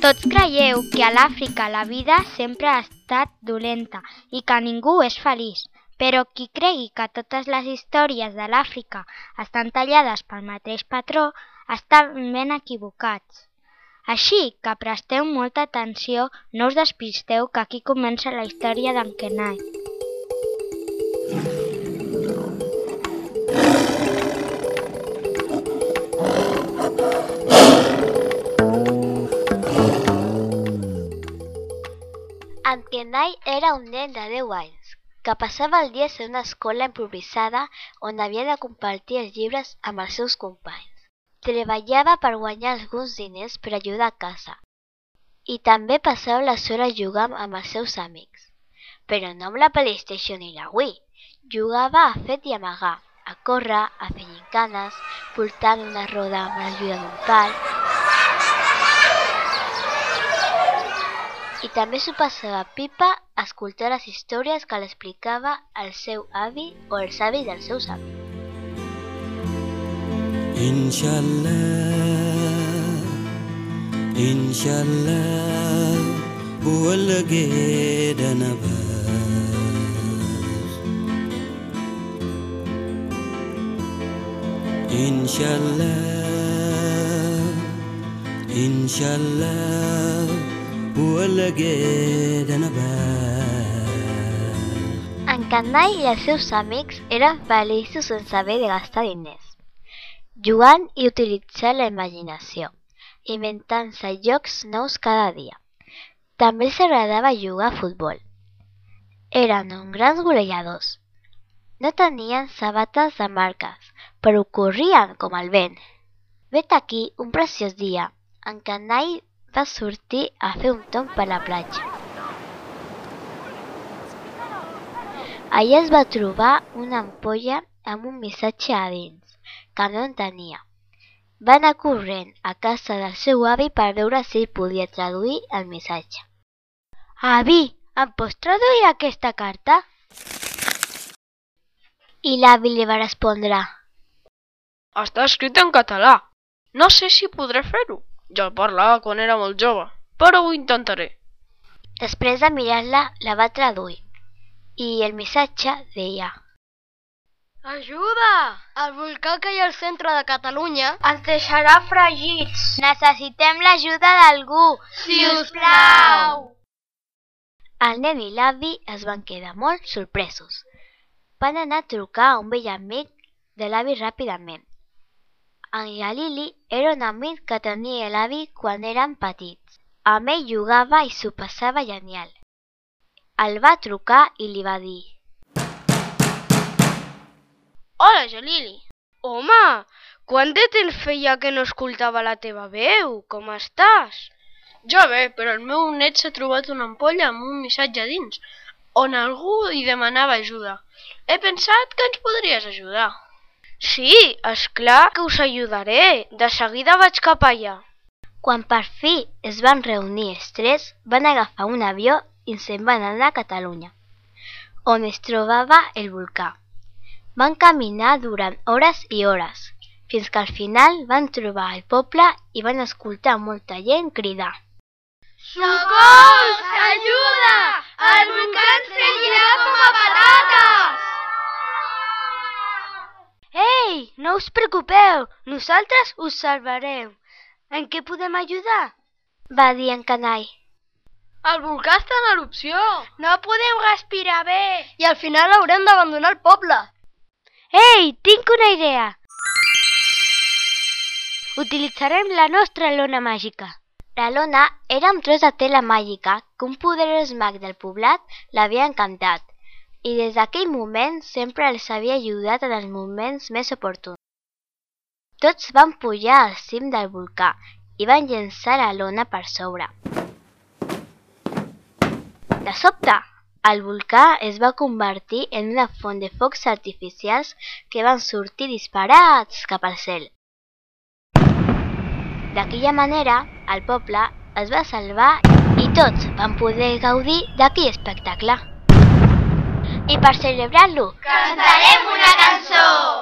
Tots creieu que a l'Àfrica la vida sempre ha estat dolenta i que ningú és feliç, però qui cregui que totes les històries de l'Àfrica estan tallades pel mateix patró estan ben equivocats. Així que presteu molta atenció, no us despisteu, que aquí comença la història d'en Kenai. En Kenai era un nen de 10 anys, que passava el dia en una escola improvisada on havia de compartir els llibres amb els seus companys. Treballava per guanyar alguns diners per ajudar a casa i també passava les hores jugant amb els seus amics. Però no amb la PlayStation ni la Wii. Jugava a fet i amagar, a córrer, a fer gincanes, portant una roda amb l'ajuda d'un pal. I també s'ho passava pipa a escoltar les històries que l'explicava el seu avi o els avis dels seus avis. Inshallah buwalgeeda naba Inshallah buwalgeeda naba. En Kenai i els seus amics eren feliços sense haver de gastar diners, jugant i utilitzant la imaginació, inventant-se jocs nous cada dia. També els agradava jugar a futbol. Eren uns grans golejadors. No tenien sabates de marques, però corrien com el vent. Vet aquí un preciós dia. En Kenai va sortir a fer un tomb per la platja. Allà es va trobar una ampolla amb un missatge a dins, que no entenia. Va anar corrent a casa del seu avi per veure si ell podia traduir el missatge. Avi, em pots traduir aquesta carta? I l'avi li va respondre: Està escrit en català. No sé si podré fer-ho. Ja el parlava quan era molt jove, però ho intentaré. Després de mirar-la, la va traduir. I el missatge deia: Ajuda! El volcà que hi ha al centre de Catalunya ens deixarà fregits. Necessitem l'ajuda d'algú, si us plau. El nen i l'avi es van quedar molt sorpresos. Van anar a trucar a un vell amic de l'avi ràpidament. En Galili era un amic que tenia l'avi quan eren petits. Amb ell jugava i s'ho passava genial. El va trucar i li va dir: Hola, Jalili. Home, quant de temps feia que no escoltava la teva veu? Com estàs? Jo bé, però el meu net s'ha trobat una ampolla amb un missatge dins, on algú hi demanava ajuda. He pensat que ens podries ajudar. Sí, és clar que us ajudaré. De seguida vaig cap allà. Quan per fi es van reunir els tres, van agafar un avió i se'n van anar a Catalunya, on es trobava el volcà. Van caminar durant hores i hores, fins que al final van trobar el poble i van escoltar molta gent cridar: Socors! Ajuda! El volcà ens fregirà com a patates! Ei, no us preocupeu, nosaltres us salvarem. En què podem ajudar? Va dir en Kenai. El volcà està en erupció No podem respirar bé. i al final haurem d'abandonar el poble. Ei, tinc una idea. Utilitzarem la nostra lona màgica. La lona era un tros de tela màgica que un poderós mag del poblat l'havia encantat i des d'aquell moment sempre els havia ajudat en els moments més oportuns. Tots van pujar al cim del volcà i van llençar la lona per sobre. De sobte, el volcà es va convertir en una font de focs artificials que van sortir disparats cap al cel. D'aquella manera, el poble es va salvar i tots van poder gaudir d'aquell espectacle. I per celebrar-lo, Cantarem una cançó!